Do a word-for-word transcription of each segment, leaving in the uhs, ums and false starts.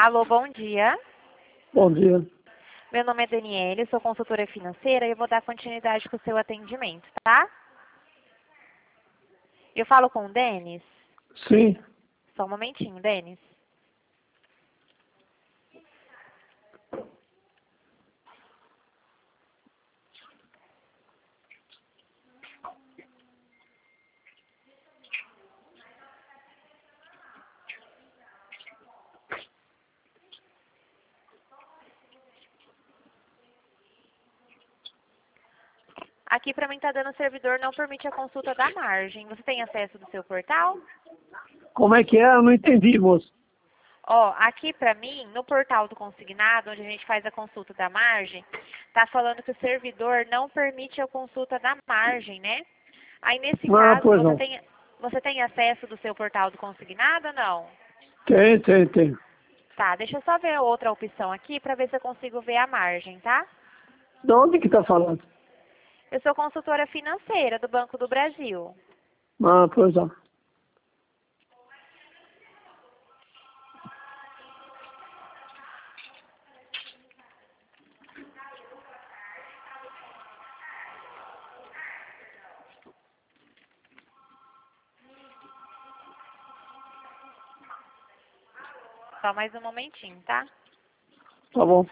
Alô, bom dia. Bom dia. Meu nome é Daniele, sou consultora financeira e eu vou dar continuidade com o seu atendimento, tá? Eu falo com o Denis? Sim. Só um momentinho, Denis. Aqui para mim está dando servidor, não permite a consulta da margem. Você tem acesso do seu portal? Como é que é? Eu não entendi, moço. Ó, aqui para mim, no portal do consignado, onde a gente faz a consulta da margem, tá falando que o servidor não permite a consulta da margem, né? Aí nesse Ah, caso, pois você não. tem, você tem acesso do seu portal do consignado ou não? Tem, tem, tem. Tá, deixa eu só ver outra opção aqui para ver se eu consigo ver a margem, tá? De onde que tá falando? Eu sou consultora financeira do Banco do Brasil. Ah, pois não. Só mais um momentinho, tá? Tá bom.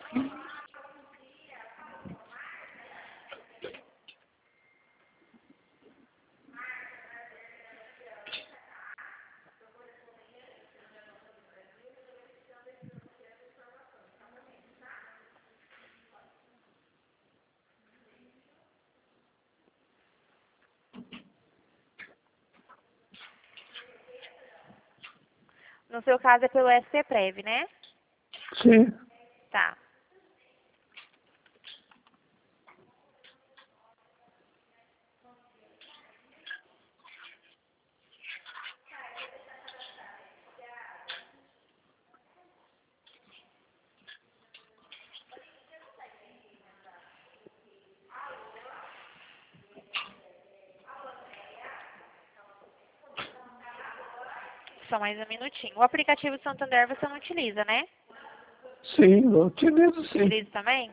No seu caso é pelo S C Prev, né? Sim. Tá. Só mais um minutinho. O aplicativo Santander você não utiliza, né? Sim, eu utilizo sim. Utiliza também?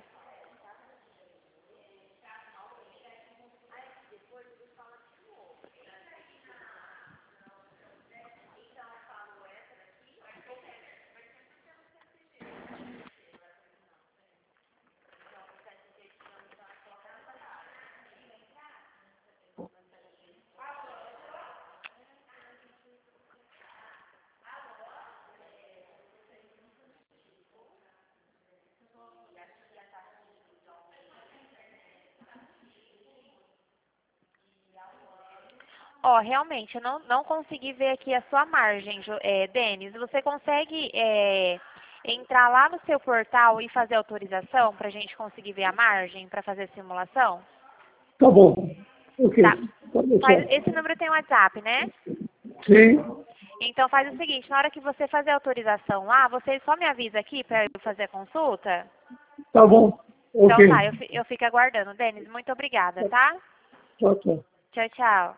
Ó, realmente, eu não, não consegui ver aqui a sua margem, Jo- é, Denis. Você consegue é, entrar lá no seu portal e fazer autorização para a gente conseguir ver a margem para fazer a simulação? Tá bom. Ok. Tá. Pode Faz, deixar. esse número tem WhatsApp, né? Sim. Então faz o seguinte, na hora que você fazer a autorização lá, você só me avisa aqui para eu fazer a consulta? Tá bom. Então Ok. tá, eu, fi- eu fico aguardando. Denis, muito obrigada, tá? Tchau, tchau. Tchau, tchau.